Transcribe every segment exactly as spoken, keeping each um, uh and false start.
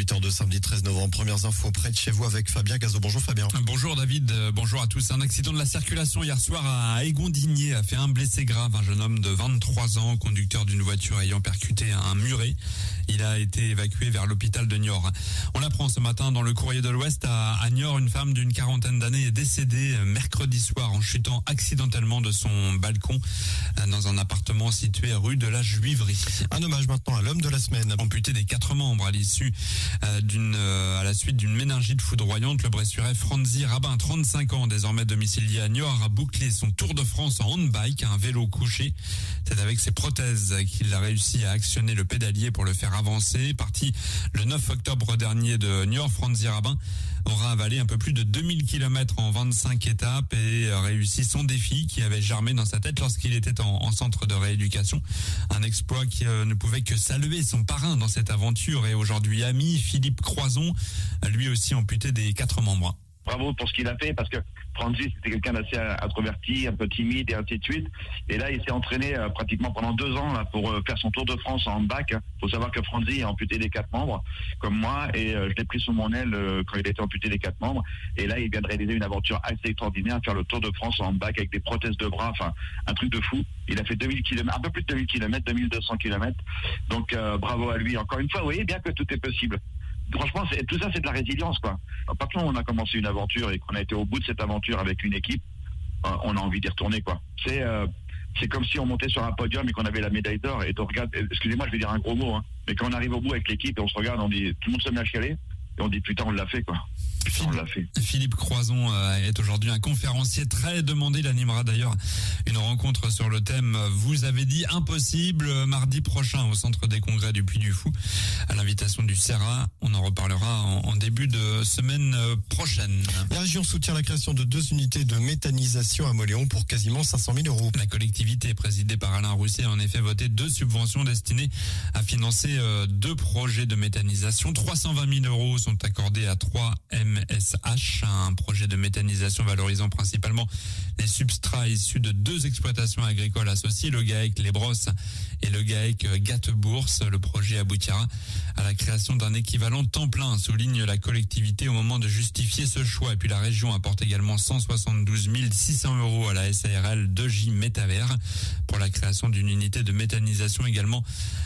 huit heures de samedi treize novembre. Premières infos près de chez vous avec Fabien Gazot. Bonjour Fabien. Bonjour David, bonjour à tous. Un accident de la circulation hier soir à Égondigné a fait un blessé grave, un jeune homme de vingt-trois ans, conducteur d'une voiture ayant percuté un muret. Il a été évacué vers l'hôpital de Niort. On l'apprend ce matin dans le Courrier de l'Ouest à, à Niort, une femme d'une quarantaine d'années est décédée mercredi soir en chutant accidentellement de son balcon dans un appartement situé rue de la Juiverie. Un hommage maintenant à l'homme de la semaine. Amputé des quatre membres à l'issue euh, d'une, euh, à la suite d'une méningite foudroyante, le Bressurais Franzi Rabin, trente-cinq ans, désormais domicilié à Niort, a bouclé son Tour de France en handbike, un vélo couché. C'est avec ses prothèses qu'il a réussi à actionner le pédalier pour le faire avancer. Parti le neuf octobre dernier de Niort, Franzi Rabin aura avalé un peu plus de deux mille kilomètres en vingt-cinq étapes et réussi son défi qui avait germé dans sa tête lorsqu'il était en, en centre de rééducation. Un exploit qui euh, ne pouvait que saluer son parrain dans cette aventure et aujourd'hui ami, Philippe Croison, lui aussi amputé des quatre membres. Bravo pour ce qu'il a fait, parce que Franzi, c'était quelqu'un d'assez introverti, un peu timide et ainsi de suite. Et là, il s'est entraîné euh, pratiquement pendant deux ans là, pour euh, faire son Tour de France en handbike. Il faut savoir que Franzi est amputé des quatre membres, comme moi, et euh, je l'ai pris sous mon aile euh, quand il a été amputé des quatre membres. Et là, il vient de réaliser une aventure assez extraordinaire, faire le Tour de France en handbike avec des prothèses de bras, enfin, un truc de fou. Il a fait deux mille kilomètres, un peu plus de deux mille kilomètres, deux mille deux cents kilomètres. Donc, euh, bravo à lui. Encore une fois, vous voyez bien que tout est possible. Franchement, c'est, tout ça, c'est de la résilience, quoi. Pas que on a commencé une aventure et qu'on a été au bout de cette aventure avec une équipe, on a envie d'y retourner, quoi. C'est, euh, c'est comme si on montait sur un podium et qu'on avait la médaille d'or et on regarde, excusez-moi, je vais dire un gros mot, hein, mais quand on arrive au bout avec l'équipe et on se regarde, on dit, tout le monde se met à chialer et on dit, putain, on l'a fait, quoi. On l'a fait. Philippe Croison est aujourd'hui un conférencier très demandé. Il animera d'ailleurs une rencontre sur le thème « Vous avez dit impossible » mardi prochain au centre des congrès du Puy du Fou à l'invitation du CERA. On en reparlera en, en début de semaine prochaine. La région soutient la création de deux unités de méthanisation à Mauléon pour quasiment cinq cent mille euros. La collectivité présidée par Alain Rousset a en effet voté deux subventions destinées à financer deux projets de méthanisation. trois cent vingt mille euros sont accordés à trois M S H, un projet de méthanisation valorisant principalement les substrats issus de deux exploitations agricoles associées, le GAEC Les Brosses et le GAEC Gattebourse. Le projet aboutira à la création d'un équivalent temps plein, souligne la collectivité au moment de justifier ce choix. Et puis la région apporte également cent soixante-douze mille six cents euros à la S A R L deux J Métavers pour la création d'une unité de méthanisation également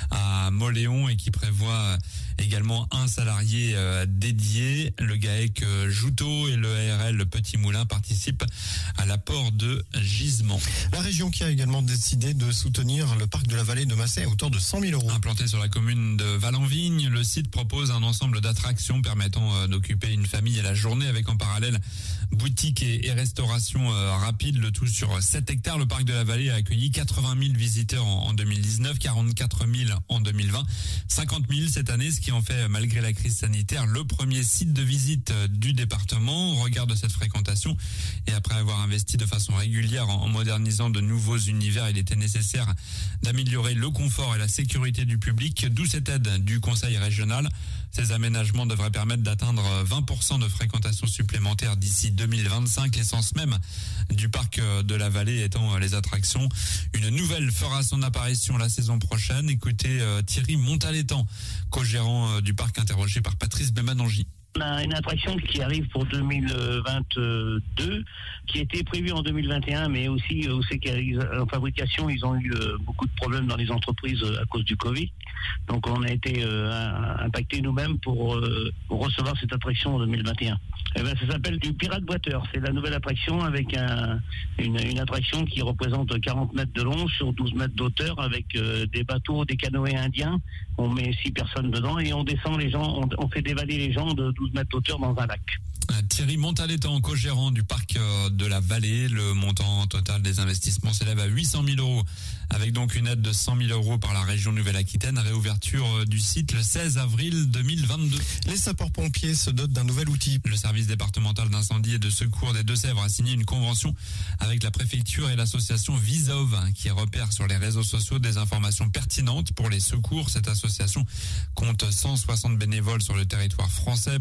à Mauléon et qui prévoit également un salarié dédié. Le GAEC Joutot et le A R L Petit Moulin participent à l'apport de gisements. La région qui a également décidé de soutenir le parc de la vallée de Massé à hauteur de cent mille euros. Implanté sur la commune de Vallenvigne, le site propose un ensemble d'attractions permettant d'occuper une famille à la journée avec en parallèle boutique et, et restauration euh, rapide, le tout sur sept hectares. Le parc de la Vallée a accueilli quatre-vingt mille visiteurs en, en deux mille dix-neuf, quarante-quatre mille en deux mille vingt, cinquante mille cette année, ce qui en fait, malgré la crise sanitaire, le premier site de visite du département. Au regard de cette fréquentation et après avoir investi de façon régulière en, en modernisant de nouveaux univers, il était nécessaire d'améliorer le confort et la sécurité du public, d'où cette aide du conseil régional. Ces aménagements devraient permettre d'atteindre vingt pour cent de fréquentation supplémentaire d'ici deux mille vingt-cinq, l'essence même du parc de la Vallée étant les attractions. Une nouvelle fera son apparition la saison prochaine. Écoutez euh, Thierry Montalétan, co-gérant euh, du parc, interrogé par Patrice Bemanangi. On a une attraction qui arrive pour deux mille vingt-deux, qui était prévue en deux mille vingt et un, mais aussi on sait qu'en fabrication, ils ont eu beaucoup de problèmes dans les entreprises à cause du Covid. Donc on a été euh, impactés nous-mêmes pour, euh, pour recevoir cette attraction en deux mille vingt et un. Eh ben, ça s'appelle du Pirate Boiteur. C'est la nouvelle attraction avec un, une, une attraction qui représente quarante mètres de long sur douze mètres d'auteur avec euh, des bateaux, des canoës indiens. On met six personnes dedans et on descend les gens, on, on fait dévaler les gens de douze mètres d'auteur dans un lac. Thierry Montalétan, co-gérant du parc de la Vallée. Le montant total des investissements s'élève à huit cent mille euros, avec donc une aide de cent mille euros par la région Nouvelle-Aquitaine. Réouverture du site le seize avril deux mille vingt-deux. Les sapeurs-pompiers se dotent d'un nouvel outil. Le service départemental d'incendie et de secours des Deux-Sèvres a signé une convention avec la préfecture et l'association Visov, qui repère sur les réseaux sociaux des informations pertinentes pour les secours. Cette association compte cent soixante bénévoles sur le territoire français. Pour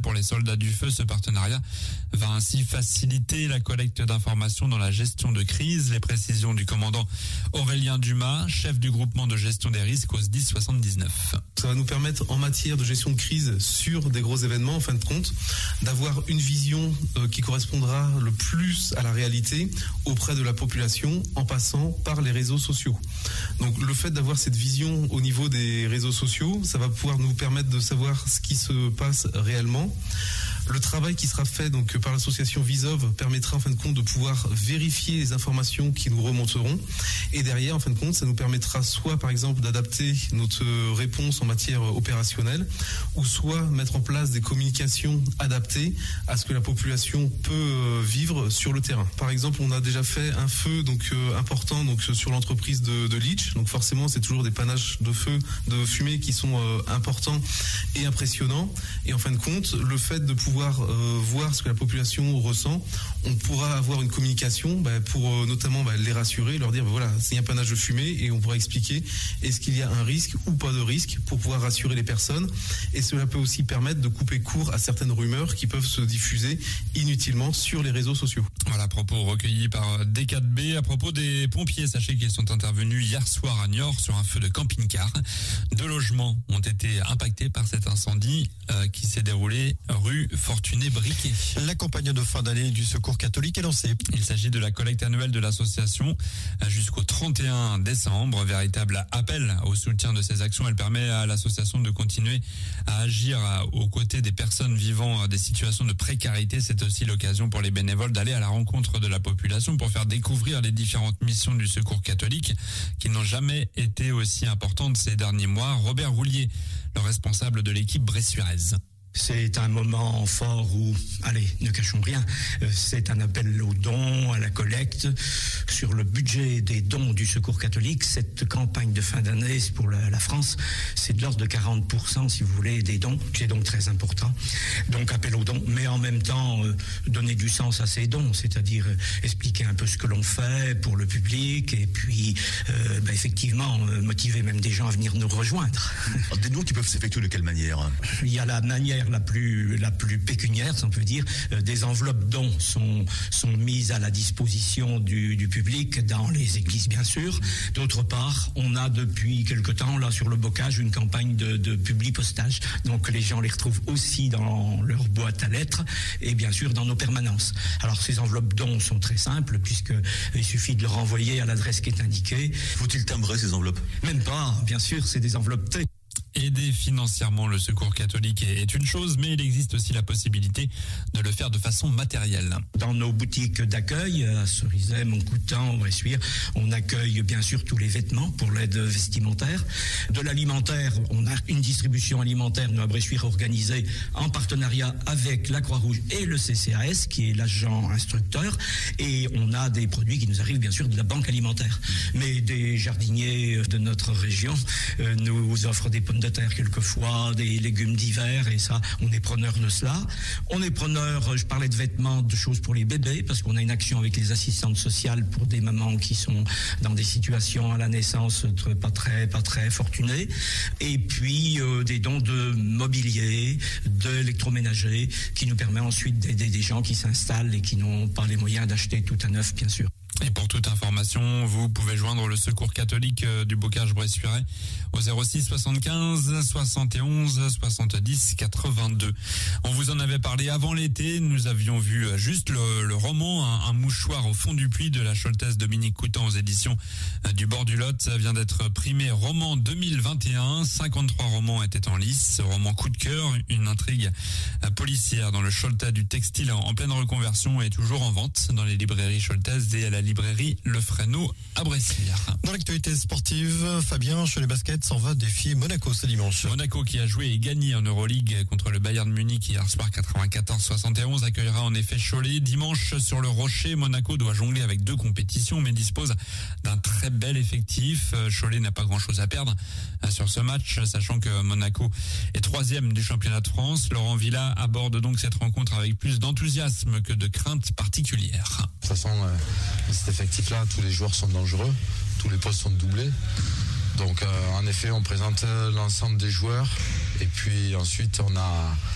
pour les soldats du feu. Ce partenariat va ainsi faciliter la collecte d'informations dans la gestion de crise. Les précisions du commandant Aurélien Dumas, chef du groupement de gestion des risques au S D I S soixante-dix-neuf. Ça va nous permettre, en matière de gestion de crise sur des gros événements, en fin de compte, d'avoir une vision euh, qui correspondra le plus à la réalité auprès de la population en passant par les réseaux sociaux. Donc le fait d'avoir cette vision au niveau des réseaux sociaux, ça va pouvoir nous permettre de savoir ce qui se passe réellement. Le travail qui sera fait donc par l'association Visov permettra en fin de compte de pouvoir vérifier les informations qui nous remonteront, et derrière en fin de compte ça nous permettra soit par exemple d'adapter notre réponse en matière opérationnelle, ou soit mettre en place des communications adaptées à ce que la population peut vivre sur le terrain. Par exemple, on a déjà fait un feu donc euh, important donc sur l'entreprise de, de Litch, donc forcément c'est toujours des panaches de feu, de fumée qui sont euh, importants et impressionnants, et en fin de compte le fait de pouvoir Euh, voir ce que la population ressent, on pourra avoir une communication bah, pour euh, notamment bah, les rassurer, leur dire bah, voilà, c'est un panache de fumée, et on pourra expliquer est-ce qu'il y a un risque ou pas de risque pour pouvoir rassurer les personnes, et cela peut aussi permettre de couper court à certaines rumeurs qui peuvent se diffuser inutilement sur les réseaux sociaux. Voilà, propos recueillis par D quatre B. À propos des pompiers, sachez qu'ils sont intervenus hier soir à Niort sur un feu de camping-car. Deux logements ont été impactés par cet incendie euh, qui s'est déroulé rue Fortuné-Briquet. La campagne de fin d'année du Secours catholique est lancée. Il s'agit de la collecte annuelle de l'association jusqu'au trente et un décembre. Véritable appel au soutien de ces actions. Elle permet à l'association de continuer à agir aux côtés des personnes vivant des situations de précarité. C'est aussi l'occasion pour les bénévoles d'aller à la rencontre de la population pour faire découvrir les différentes missions du Secours catholique qui n'ont jamais été aussi importantes ces derniers mois. Robert Roulier, le responsable de l'équipe bressuiraise. C'est un moment fort où, allez, ne cachons rien, c'est un appel aux dons, à la collecte. Sur le budget des dons du Secours catholique, cette campagne de fin d'année pour la, la France, c'est de l'ordre de quarante pour cent, si vous voulez, des dons, qui est donc très important. Donc appel aux dons, mais en même temps, euh, donner du sens à ces dons, c'est-à-dire euh, expliquer un peu ce que l'on fait pour le public, et puis euh, bah, effectivement, euh, motiver même des gens à venir nous rejoindre. Alors, des dons qui peuvent s'effectuer de quelle manière ? Il y a la manière la plus la plus pécuniaire, si on peut dire. Euh, des enveloppes dons sont sont mises à la disposition du, du public dans les églises, bien sûr. D'autre part, on a depuis quelque temps là sur le bocage une campagne de, de publi-postage. Donc les gens les retrouvent aussi dans leur boîte à lettres et bien sûr dans nos permanences. Alors ces enveloppes dons sont très simples puisque il suffit de leur envoyer à l'adresse qui est indiquée. Faut-il timbrer ces enveloppes ? Même pas, bien sûr, c'est des enveloppes T. Aider financièrement le Secours catholique est une chose, mais il existe aussi la possibilité de le faire de façon matérielle. Dans nos boutiques d'accueil, à Cerizay, Montcoutan, Bressuire, on accueille bien sûr tous les vêtements pour l'aide vestimentaire. De l'alimentaire, on a une distribution alimentaire, nous à Bressuire, organisée en partenariat avec la Croix-Rouge et le C C A S, qui est l'agent instructeur. Et on a des produits qui nous arrivent bien sûr de la banque alimentaire. Mais des jardiniers de notre région euh, nous offrent des pommes de terre quelquefois, des légumes d'hiver, et ça, on est preneur de cela. On est preneur, je parlais de vêtements, de choses pour les bébés, parce qu'on a une action avec les assistantes sociales pour des mamans qui sont dans des situations à la naissance pas très, pas très fortunées. Et puis, euh, des dons de mobilier, d'électroménager, qui nous permet ensuite d'aider des gens qui s'installent et qui n'ont pas les moyens d'acheter tout à neuf, bien sûr. Et pour toute information, vous pouvez joindre le Secours catholique du Bocage-Bressuiret au zéro six soixante-quinze soixante et onze soixante-dix quatre-vingt-deux. On vous en avait parlé avant l'été. Nous avions vu juste le, le roman un, un mouchoir au fond du puits de la Choltaise Dominique Coutan aux éditions du Bord du Lot. Ça vient d'être primé roman deux mille vingt et un. cinquante-trois romans étaient en lice. Ce roman coup de cœur, une intrigue policière dans le Cholta du textile en pleine reconversion, est toujours en vente dans les librairies choltaises et à la librairie Le Fresneau à Bressuire. Dans l'actualité sportive, Fabien, chez les baskets, s'en va défier Monaco ce dimanche. Monaco, qui a joué et gagné en Euroleague contre le Bayern Munich hier soir quatre-vingt-quatorze soixante et onze, accueillera en effet Cholet dimanche sur le Rocher. Monaco doit jongler avec deux compétitions mais dispose d'un très bel effectif. Cholet n'a pas grand chose à perdre sur ce match, sachant que Monaco est troisième du championnat de France. Laurent Villa aborde donc cette rencontre avec plus d'enthousiasme que de crainte particulière. De toute façon, euh, cet effectif-là, tous les joueurs sont dangereux, tous les postes sont doublés. Donc euh, en effet, on présente l'ensemble des joueurs et puis ensuite on a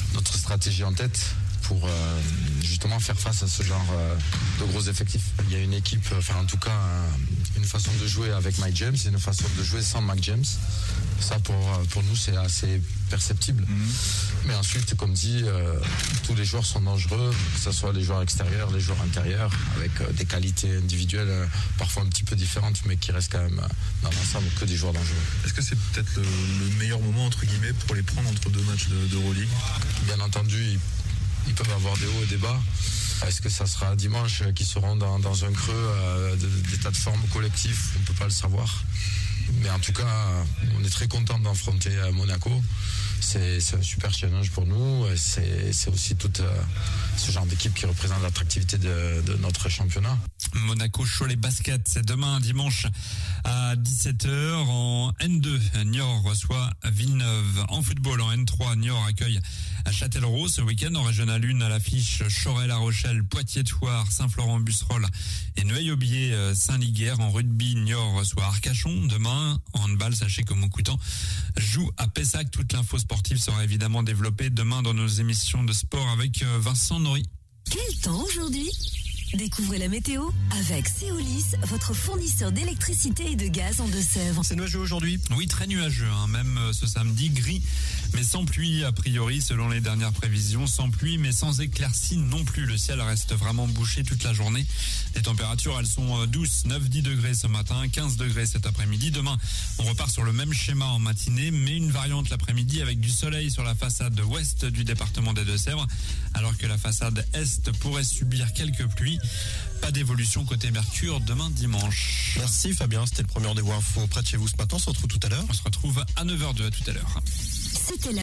notre stratégie en tête pour euh, justement faire face à ce genre euh, de gros effectifs. Il y a une équipe, enfin en tout cas euh, une façon de jouer avec Mike James et une façon de jouer sans Mike James. Ça pour, pour nous c'est assez perceptible. Mm-hmm. Mais ensuite, comme dit, euh, tous les joueurs sont dangereux, que ce soit les joueurs extérieurs, les joueurs intérieurs, avec euh, des qualités individuelles euh, parfois un petit peu différentes, mais qui restent quand même euh, dans l'ensemble que des joueurs dangereux. Est-ce que c'est peut-être le, le meilleur moment entre guillemets pour les prendre entre deux matchs de, d'Euroleague ? Bien entendu, ils, ils peuvent avoir des hauts et des bas. Est-ce que ça sera dimanche qu'ils seront dans, dans un creux euh, d'état de forme collectif ? On ne peut pas le savoir. Mais en tout cas, on est très content d'enfronter Monaco. C'est, c'est un super challenge pour nous. C'est, c'est aussi tout euh, ce genre d'équipe qui représente l'attractivité de, de notre championnat. Monaco Cholet Basket, c'est demain dimanche à dix-sept heures. En N deux, Niort reçoit Villeneuve. En football, en N trois, Niort accueille à Châtellerault. Ce week-end, en Régional un, à l'affiche Chorey-La Rochelle, Poitiers-Thouars, Saint-Florent-Busserolles et Neuilly-Aubier, Saint-Liguerre. En rugby, Niort reçoit Arcachon. Demain, en handball, sachez que Montcoutan joue à Pessac. Toute l'info sportive sera évidemment développée demain dans nos émissions de sport avec Vincent Nory. Quel temps aujourd'hui ? Découvrez la météo avec Céolis, votre fournisseur d'électricité et de gaz en Deux-Sèvres. C'est nuageux aujourd'hui ? Oui, très nuageux, hein, même ce samedi, gris, mais sans pluie a priori, selon les dernières prévisions. Sans pluie, mais sans éclaircie non plus. Le ciel reste vraiment bouché toute la journée. Les températures, elles sont douces, neuf à dix degrés ce matin, quinze degrés cet après-midi. Demain, on repart sur le même schéma en matinée, mais une variante l'après-midi avec du soleil sur la façade ouest du département des Deux-Sèvres, alors que la façade est pourrait subir quelques pluies. Pas d'évolution côté Mercure demain dimanche. Merci Fabien, c'était le premier rendez-vous info près de chez vous ce matin. On se retrouve tout à l'heure. On se retrouve à neuf heures deux, à tout à l'heure. C'était la